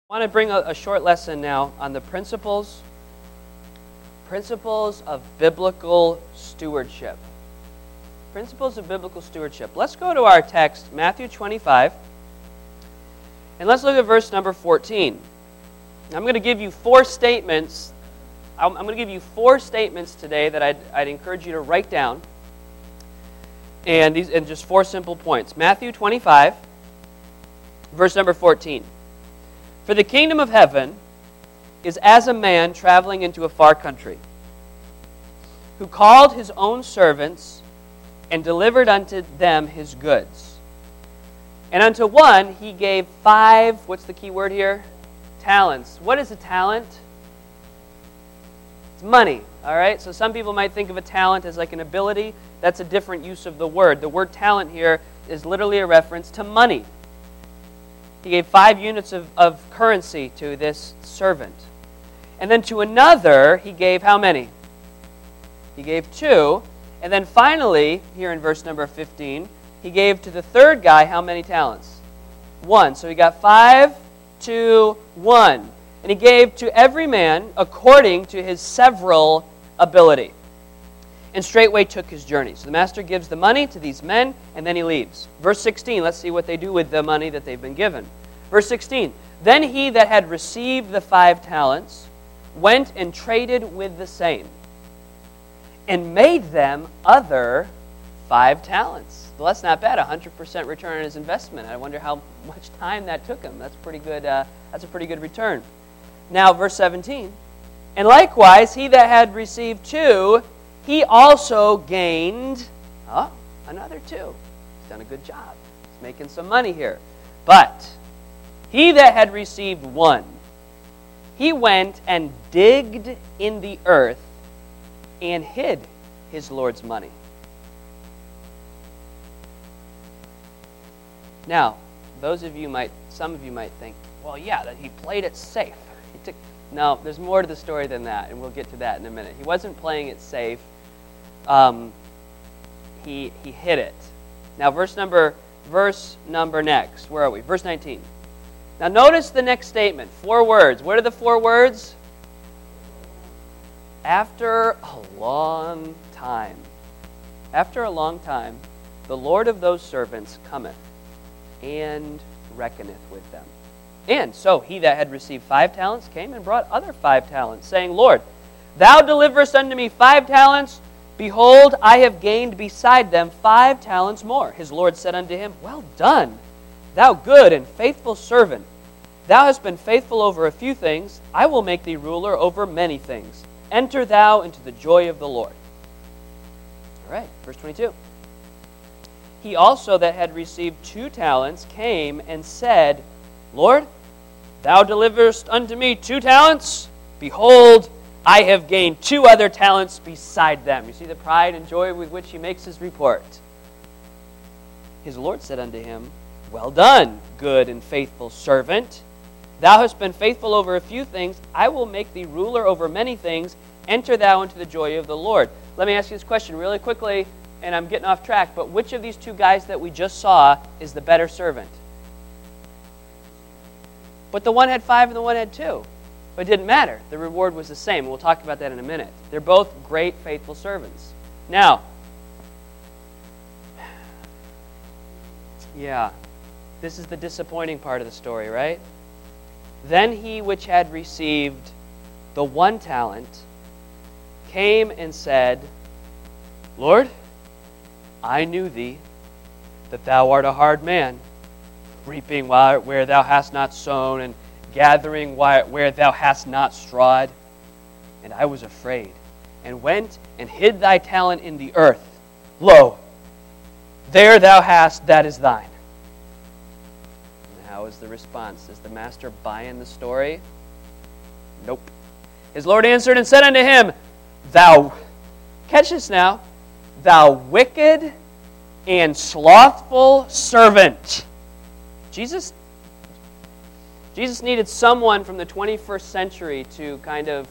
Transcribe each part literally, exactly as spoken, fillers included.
I want to bring a, a short lesson now on the principles, principles of biblical stewardship. Principles of biblical stewardship. Let's go to our text, Matthew twenty-five, and let's look at verse number fourteen. I'm going to give you four statements. I'm going to give you four statements today that I'd, I'd encourage you to write down, and these and just four simple points. Matthew twenty-five, verse number fourteen. For the kingdom of heaven is as a man traveling into a far country, who called his own servants and delivered unto them his goods. And unto one he gave five, what's the key word here? Talents. What is a talent? It's money, all right? So some people might think of a talent as like an ability. That's a different use of the word. The word talent here is literally a reference to money. He gave five units of, of currency to this servant. And then to another, he gave how many? He gave two. And then finally, here in verse number fifteen, he gave to the third guy how many talents? One. So he got five, two, one. And he gave to every man according to his several ability. And straightway took his journey. So the master gives the money to these men, and then he leaves. Verse sixteen, let's see what they do with the money that they've been given. Verse sixteen, then he that had received the five talents went and traded with the same, and made them other five talents. Well, that's not bad, one hundred percent return on his investment. I wonder how much time that took him. That's pretty good. Uh, that's a pretty good return. Now, verse seventeen, and likewise he that had received two, he also gained oh, another two. He's done a good job. He's making some money here. But he that had received one, he went and digged in the earth and hid his Lord's money. Now, those of you might, some of you might think, well, yeah, that he played it safe. He took, no, there's more to the story than that, and we'll get to that in a minute. He wasn't playing it safe. Um, he he hid it. Now, verse number verse number next. Where are we? Verse nineteen. Now, notice the next statement. Four words. What are the four words? After a long time. After a long time, the Lord of those servants cometh and reckoneth with them. And so he that had received five talents came and brought other five talents, saying, Lord, thou deliverest unto me five talents. Behold, I have gained beside them five talents more. His Lord said unto him, Well done, thou good and faithful servant. Thou hast been faithful over a few things. I will make thee ruler over many things. Enter thou into the joy of the Lord. All right, verse twenty-two. He also that had received two talents came and said, Lord, thou deliverest unto me two talents. Behold, I have gained two other talents beside them. You see the pride and joy with which he makes his report. His Lord said unto him, Well done, good and faithful servant. Thou hast been faithful over a few things. I will make thee ruler over many things. Enter thou into the joy of the Lord. Let me ask you this question really quickly, and I'm getting off track, but which of these two guys that we just saw is the better servant? But the one had five and the one had two. But it didn't matter. The reward was the same. We'll talk about that in a minute. They're both great, faithful servants. Now, yeah, this is the disappointing part of the story, right? Then he which had received the one talent came and said, Lord, I knew thee, that thou art a hard man, reaping where thou hast not sown, and gathering where thou hast not strawed. And I was afraid, and went and hid thy talent in the earth. Lo, there thou hast that is thine. And how is the response? Is the master buying the story? Nope. His Lord answered and said unto him, Thou, catch this now, thou wicked and slothful servant. Jesus Jesus needed someone from the twenty-first century to kind of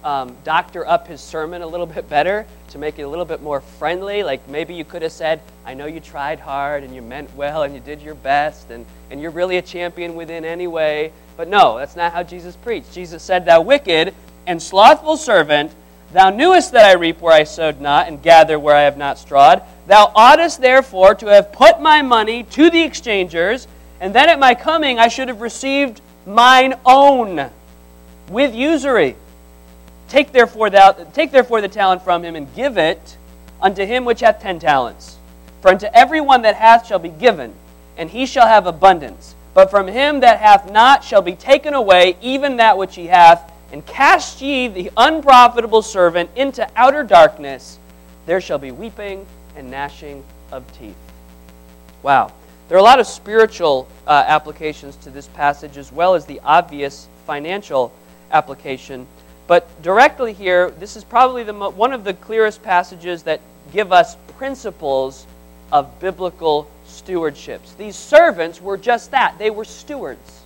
um, doctor up his sermon a little bit better to make it a little bit more friendly. Like maybe you could have said, I know you tried hard and you meant well and you did your best and, and you're really a champion within anyway. But no, that's not how Jesus preached. Jesus said, thou wicked and slothful servant, thou knewest that I reap where I sowed not and gather where I have not strawed. Thou oughtest therefore to have put my money to the exchangers, and then at my coming I should have received mine own with usury. Take therefore, thou, take therefore the talent from him, and give it unto him which hath ten talents. For unto every one that hath shall be given, and he shall have abundance. But from him that hath not shall be taken away even that which he hath. And cast ye the unprofitable servant into outer darkness. There shall be weeping and gnashing of teeth. Wow. There are a lot of spiritual uh, applications to this passage, as well as the obvious financial application. But directly here, this is probably the mo- one of the clearest passages that give us principles of biblical stewardships. These servants were just that. They were stewards.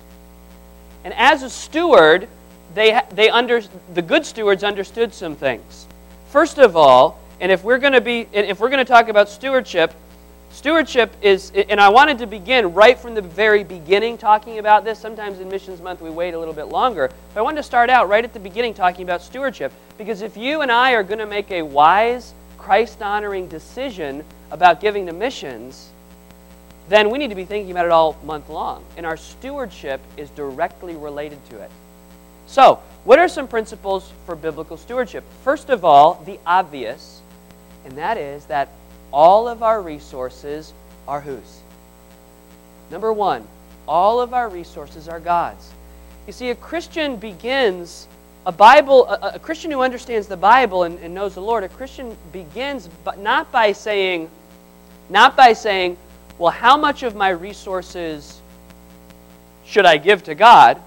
And as a steward, they they under the good stewards understood some things. First of all, and if we're going to be if we're going to talk about stewardship, stewardship is, and I wanted to begin right from the very beginning talking about this. Sometimes in Missions Month we wait a little bit longer. But I wanted to start out right at the beginning talking about stewardship, because if you and I are going to make a wise, Christ-honoring decision about giving to missions, then we need to be thinking about it all month long. And our stewardship is directly related to it. So, what are some principles for biblical stewardship? First of all, the obvious, and that is that all of our resources are whose? Number one, all of our resources are God's. You see, a Christian begins, a Bible, a, a Christian who understands the Bible and, and knows the Lord, a Christian begins but not by saying, not by saying, well, how much of my resources should I give to God?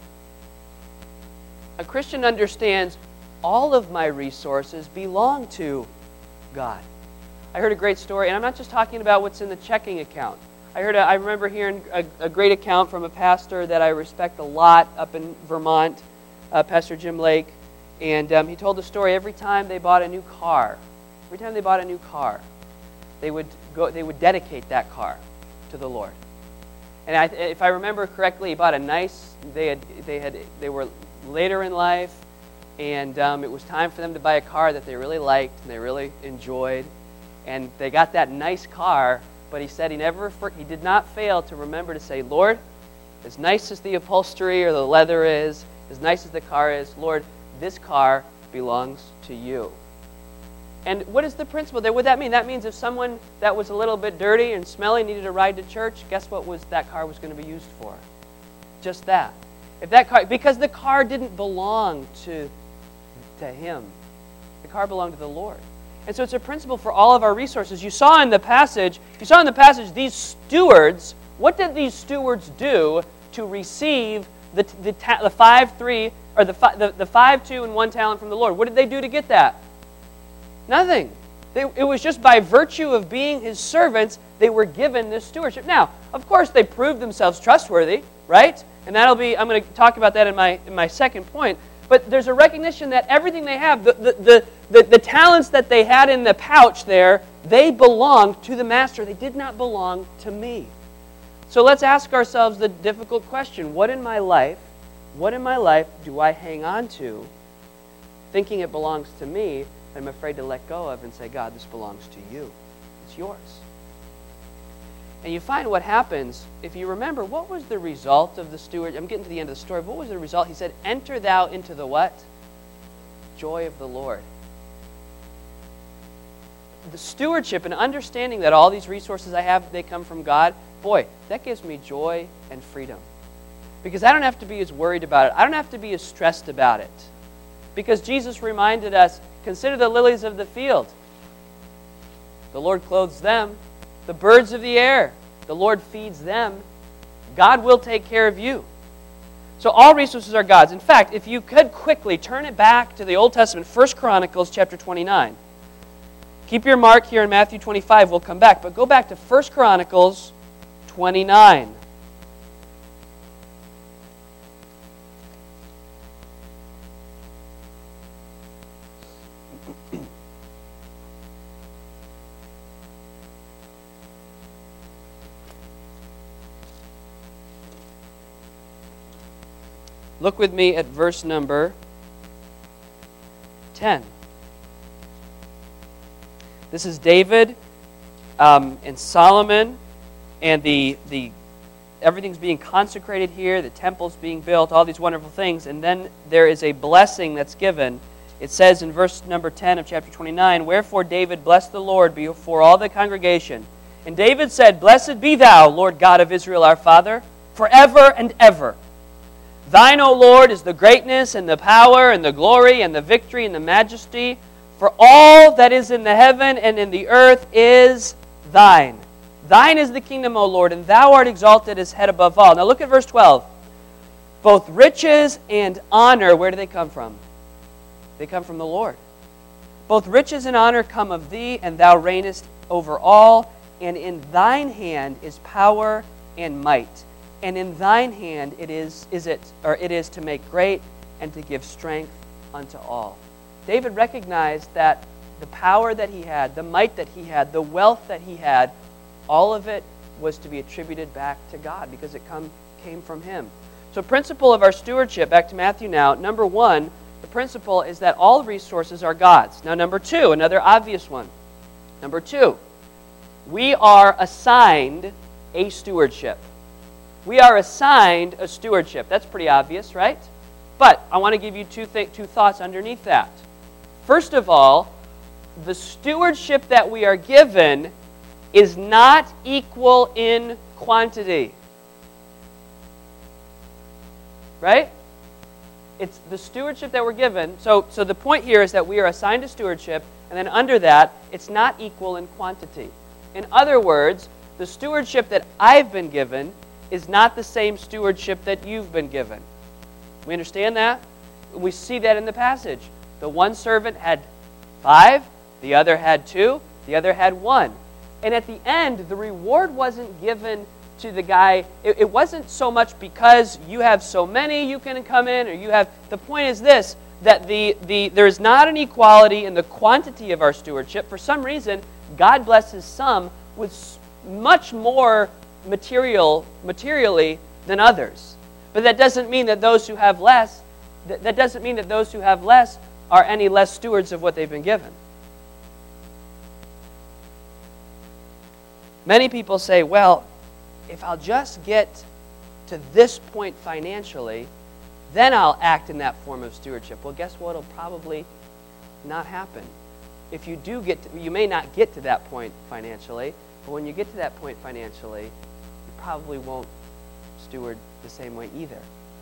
A Christian understands all of my resources belong to God. I heard a great story, and I'm not just talking about what's in the checking account. I heard. A, I remember hearing a, a great account from a pastor that I respect a lot up in Vermont, uh, Pastor Jim Lake, and um, he told the story. Every time they bought a new car, every time they bought a new car, they would go. They would dedicate that car to the Lord. And I, if I remember correctly, he bought a nice. They had. They had. They were later in life, and um, it was time for them to buy a car that they really liked and they really enjoyed. And they got that nice car, but he said he never, he did not fail to remember to say, Lord, as nice as the upholstery or the leather is, as nice as the car is, Lord, this car belongs to you. And what is the principle there? What would that mean? That means if someone that was a little bit dirty and smelly needed a ride to church, guess what was that car was going to be used for? Just that. If that car, because the car didn't belong to, to him. The car belonged to the Lord. And so it's a principle for all of our resources. You saw in the passage, you saw in the passage these stewards, what did these stewards do to receive the the, ta- the five, three, or the, fi- the the five, two, and one talent from the Lord? What did they do to get that? Nothing. They, it was just by virtue of being his servants, they were given this stewardship. Now, of course, they proved themselves trustworthy, right? And that'll be, I'm going to talk about that in my in my second point. But there's a recognition that everything they have, the, the, the, the, the talents that they had in the pouch there, they belonged to the master. They did not belong to me. So let's ask ourselves the difficult question. What in my life, what in my life do I hang on to, thinking it belongs to me, and I'm afraid to let go of and say, God, this belongs to you. It's yours. And you find what happens, if you remember, what was the result of the steward? I'm getting to the end of the story. What was the result? He said, enter thou into the what? Joy of the Lord. The stewardship and understanding that all these resources I have, they come from God, boy, that gives me joy and freedom. Because I don't have to be as worried about it. I don't have to be as stressed about it. Because Jesus reminded us, consider the lilies of the field. The Lord clothes them. The birds of the air, the Lord feeds them. God will take care of you. So all resources are God's. In fact, if you could quickly turn it back to the Old Testament, First Chronicles chapter twenty-nine. Keep your mark here in Matthew twenty-five. We'll come back. But go back to First Chronicles twenty-nine. Look with me at verse number ten. This is David um, and Solomon, and the the everything's being consecrated here. The temple's being built. All these wonderful things, and then there is a blessing that's given. It says in verse number ten of chapter twenty-nine, "Wherefore David blessed the Lord before all the congregation, and David said, Blessed be Thou, Lord God of Israel, our Father, forever and ever. Thine, O Lord, is the greatness and the power and the glory and the victory and the majesty. For all that is in the heaven and in the earth is Thine. Thine is the kingdom, O Lord, and Thou art exalted as head above all." Now look at verse twelve. "Both riches and honor," where do they come from? They come from the Lord. "Both riches and honor come of Thee, and Thou reignest over all. And in Thine hand is power and might. And in Thine hand it is, is it, or it is to make great and to give strength unto all." David recognized that the power that he had, the might that he had, the wealth that he had, all of it was to be attributed back to God because it come, came from Him. So principle of our stewardship, back to Matthew now, number one, the principle is that all resources are God's. Now number two, another obvious one. Number two, we are assigned a stewardship. We are assigned a stewardship. That's pretty obvious, right? But I want to give you two, th- two thoughts underneath that. First of all, the stewardship that we are given is not equal in quantity. Right? It's the stewardship that we're given. So, so the point here is that we are assigned a stewardship, and then under that, it's not equal in quantity. In other words, the stewardship that I've been given is not the same stewardship that you've been given. We understand that? We see that in the passage. The one servant had five, the other had two, the other had one. And at the end, the reward wasn't given to the guy. It, it wasn't so much because you have so many you can come in, or you have... The point is this, that the, the there's not an equality in the quantity of our stewardship. For some reason, God blesses some with much more material, materially than others. But that doesn't mean that those who have less, that, that doesn't mean that those who have less are any less stewards of what they've been given. Many people say, well, if I'll just get to this point financially, then I'll act in that form of stewardship. Well, guess what? It'll probably not happen. If you do get to, you may not get to that point financially, but when you get to that point financially, you probably won't steward the same way either.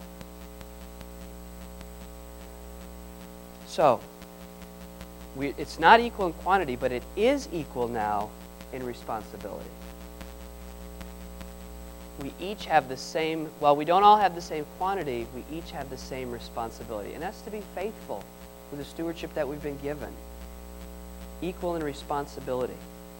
So, we, it's not equal in quantity, but it is equal now in responsibility. We each have the same, while we don't all have the same quantity, we each have the same responsibility. And that's to be faithful with the stewardship that we've been given. Equal in responsibility.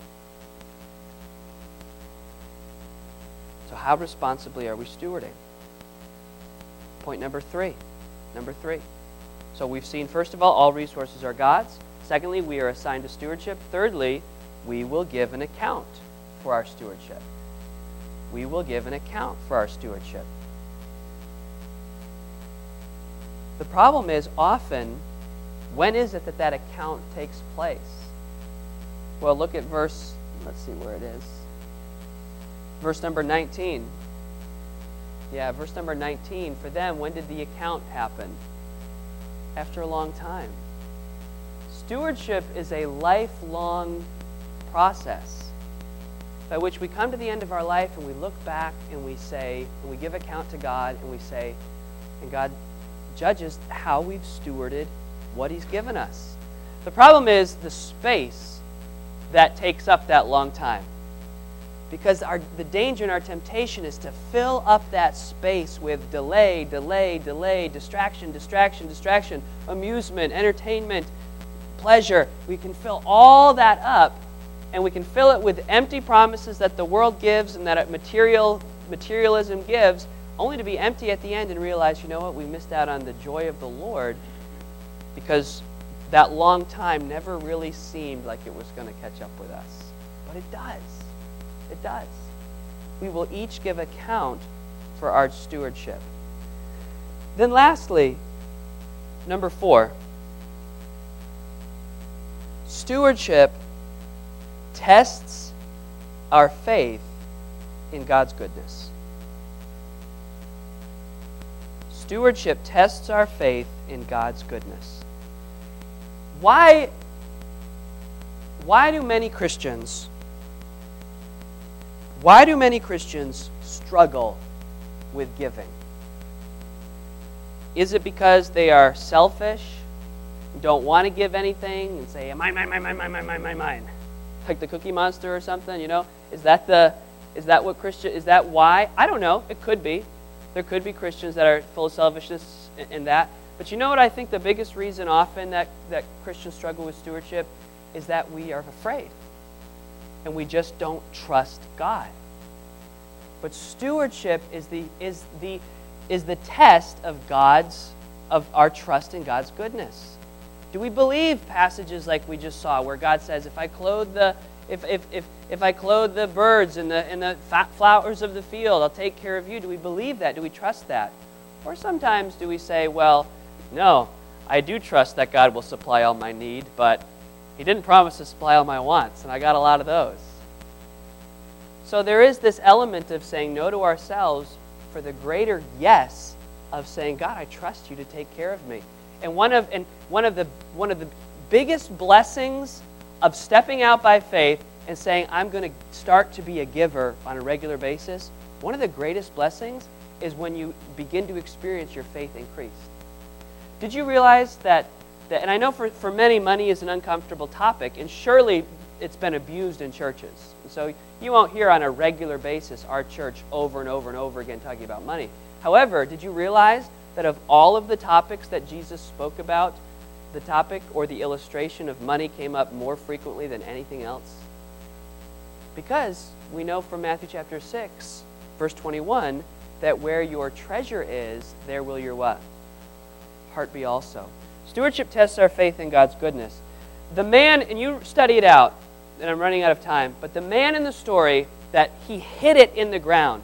So how responsibly are we stewarding? Point number three. Number three. So we've seen, first of all, all resources are God's. Secondly, we are assigned to stewardship. Thirdly, we will give an account for our stewardship. We will give an account for our stewardship. The problem is often, when is it that that account takes place? Well, look at verse, let's see where it is. Verse number nineteen. Yeah, verse number nineteen. For them, when did the account happen? After a long time. Stewardship is a lifelong process by which we come to the end of our life and we look back and we say, and we give account to God and we say, and God judges how we've stewarded what He's given us. The problem is the space that takes up that long time. Because our, the danger and our temptation is to fill up that space with delay, delay, delay, distraction, distraction, distraction, amusement, entertainment, pleasure. We can fill all that up, and we can fill it with empty promises that the world gives and that material materialism gives, only to be empty at the end and realize, you know what, we missed out on the joy of the Lord because that long time never really seemed like it was going to catch up with us. But it does. It does. We will each give account for our stewardship. Then lastly, number four, stewardship tests our faith in God's goodness. Stewardship tests our faith in God's goodness. Why, why do many Christians, why do many Christians struggle with giving? Is it because they are selfish, don't want to give anything, and say, mine, mine, mine, mine, mine, mine, mine, mine, mine, like the Cookie Monster or something? You know, is that the, is that what Christian? Is that why? I don't know. It could be. There could be Christians that are full of selfishness in, in that. But you know what I think the biggest reason often that, that Christians struggle with stewardship is that we are afraid. And we just don't trust God. But stewardship is the is the is the test of God's of our trust in God's goodness. Do we believe passages like we just saw where God says, if I clothe the if if if, if I clothe the birds and the and the flowers of the field, I'll take care of you? Do we believe that? Do we trust that? Or sometimes do we say, well, no, I do trust that God will supply all my need, but He didn't promise to supply all my wants, and I got a lot of those. So there is this element of saying no to ourselves for the greater yes of saying, God, I trust you to take care of me. And one of and one of the one of the biggest blessings of stepping out by faith and saying, I'm going to start to be a giver on a regular basis, one of the greatest blessings is when you begin to experience your faith increase. Did you realize that, that and I know for, for many, money is an uncomfortable topic, and surely it's been abused in churches. And so you won't hear on a regular basis our church over and over and over again talking about money. However, did you realize that of all of the topics that Jesus spoke about, the topic or the illustration of money came up more frequently than anything else? Because we know from Matthew chapter six, verse twenty-one, that where your treasure is, there will your what? Heart be also. Stewardship tests our faith in God's goodness. The man, and you study it out, and I'm running out of time, but the man in the story that he hid it in the ground.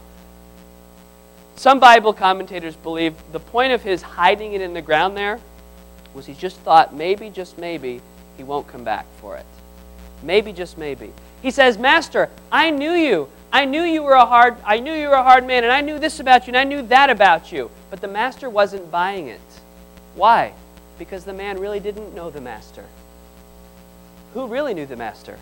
Some Bible commentators believe the point of his hiding it in the ground there was he just thought maybe, just maybe, he won't come back for it. Maybe, just maybe. He says, Master, I knew you. I knew you were a hard, I knew you were a hard man, and I knew this about you, and I knew that about you. But the master wasn't buying it. Why? Because the man really didn't know the master. Who really knew the master?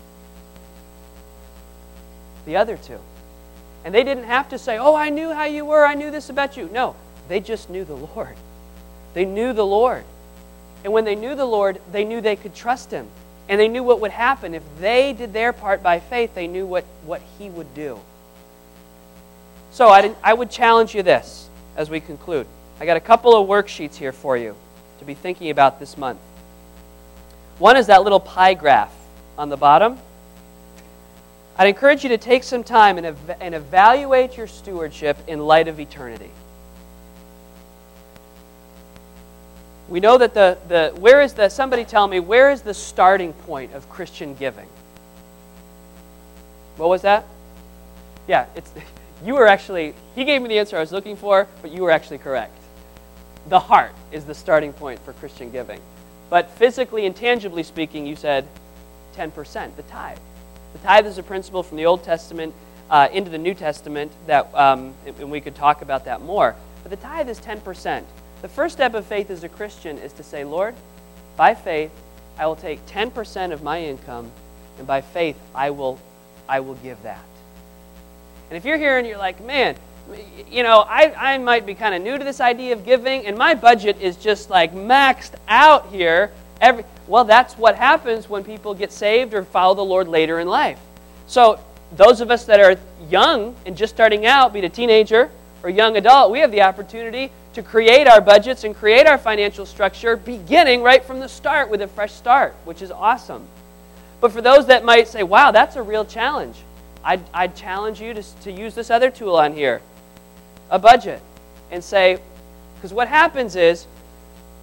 The other two. And they didn't have to say, oh, I knew how you were, I knew this about you. No, they just knew the Lord. They knew the Lord. And when they knew the Lord, they knew they could trust Him. And they knew what would happen. If they did their part by faith, they knew what, what He would do. So I, I would challenge you this as we conclude. I got a couple of worksheets here for you to be thinking about this month. One is that little pie graph on the bottom. I'd encourage you to take some time and, ev- and evaluate your stewardship in light of eternity. We know that the, the where is the, somebody tell me, where is the starting point of Christian giving? What was that? Yeah, it's you were actually, he gave me the answer I was looking for, but you were actually correct. The heart is the starting point for Christian giving. But physically and tangibly speaking, you said ten percent, the tithe. The tithe is a principle from the Old Testament uh, into the New Testament, that, um, and we could talk about that more. But the tithe is ten percent. The first step of faith as a Christian is to say, Lord, by faith, I will take ten percent of my income, and by faith, I will, I will give that. And if you're here and you're like, man, you know, I, I might be kind of new to this idea of giving, and my budget is just like maxed out here. Every Well, that's what happens when people get saved or follow the Lord later in life. So those of us that are young and just starting out, be it a teenager or young adult, we have the opportunity to create our budgets and create our financial structure beginning right from the start with a fresh start, which is awesome. But for those that might say, wow, that's a real challenge, I'd, I'd challenge you to, to use this other tool on here, a budget, and say, because what happens is,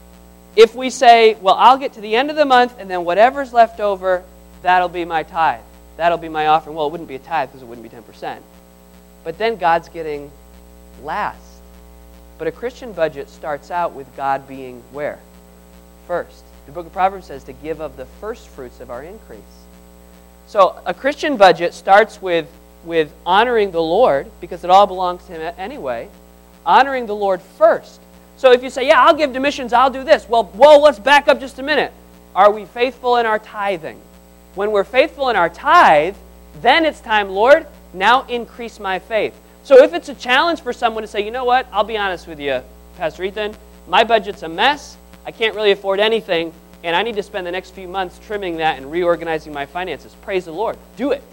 if we say, well, I'll get to the end of the month, and then whatever's left over, that'll be my tithe. That'll be my offering. Well, it wouldn't be a tithe because it wouldn't be ten percent. But then God's getting last. But a Christian budget starts out with God being where? First. The book of Proverbs says to give of the first fruits of our increase. So a Christian budget starts with, with honoring the Lord, because it all belongs to Him anyway, honoring the Lord first. So if you say, yeah, I'll give to missions, I'll do this. Well, whoa, let's back up just a minute. Are we faithful in our tithing? When we're faithful in our tithe, then it's time, Lord, now increase my faith. So if it's a challenge for someone to say, you know what, I'll be honest with you, Pastor Ethan, my budget's a mess, I can't really afford anything, and I need to spend the next few months trimming that and reorganizing my finances. Praise the Lord. Do it.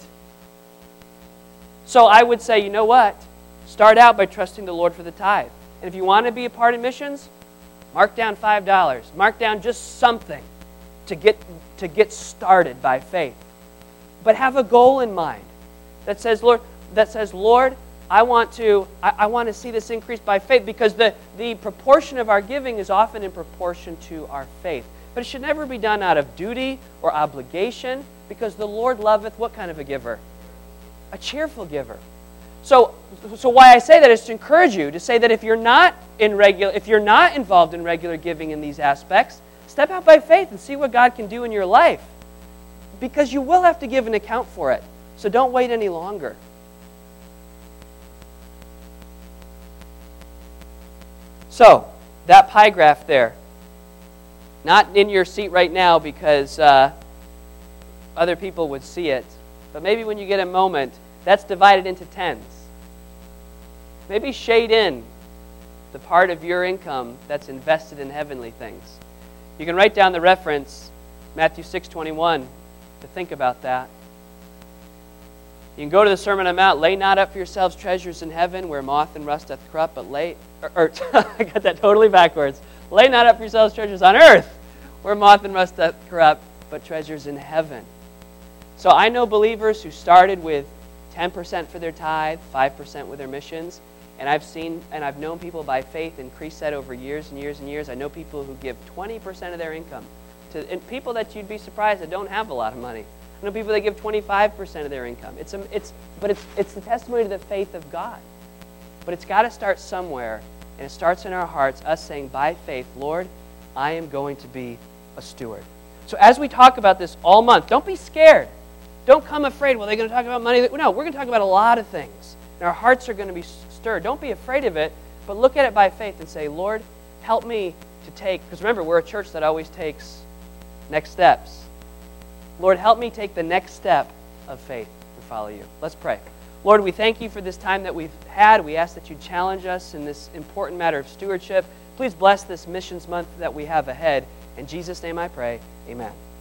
So I would say, you know what, start out by trusting the Lord for the tithe. And if you want to be a part in missions, mark down five dollars. Mark down just something to get, to get started by faith. But have a goal in mind that says, Lord, that says, Lord, I want to I, I want to see this increase by faith, because the, the proportion of our giving is often in proportion to our faith. But it should never be done out of duty or obligation, because the Lord loveth what kind of a giver? A cheerful giver. So, so why I say that is to encourage you to say that if you're not in regular, if you're not involved in regular giving in these aspects, step out by faith and see what God can do in your life, because you will have to give an account for it. So don't wait any longer. So, that pie graph there, not in your seat right now because uh, other people would see it, but maybe when you get a moment, that's divided into tens. Maybe shade in the part of your income that's invested in heavenly things. You can write down the reference, Matthew six twenty-one, to think about that. You can go to the Sermon on the Mount, lay not up for yourselves treasures in heaven where moth and rust doth corrupt, but lay, or, or I got that totally backwards. Lay not up for yourselves treasures on earth where moth and rust doth corrupt, but treasures in heaven. So I know believers who started with ten percent for their tithe, five percent with their missions, and I've seen and I've known people by faith increase that over years and years and years. I know people who give twenty percent of their income to and people that you'd be surprised that don't have a lot of money. I know people that give twenty-five percent of their income. It's a, it's, but it's, it's the testimony to the faith of God. But it's got to start somewhere, and it starts in our hearts, us saying by faith, Lord, I am going to be a steward. So as we talk about this all month, don't be scared. Don't come afraid, well, they're going to talk about money. No, we're going to talk about a lot of things, and our hearts are going to be stirred. Don't be afraid of it, but look at it by faith and say, Lord, help me to take, because remember, we're a church that always takes next steps. Lord, help me take the next step of faith and follow you. Let's pray. Lord, we thank you for this time that we've had. We ask that you challenge us in this important matter of stewardship. Please bless this missions month that we have ahead. In Jesus' name I pray, amen.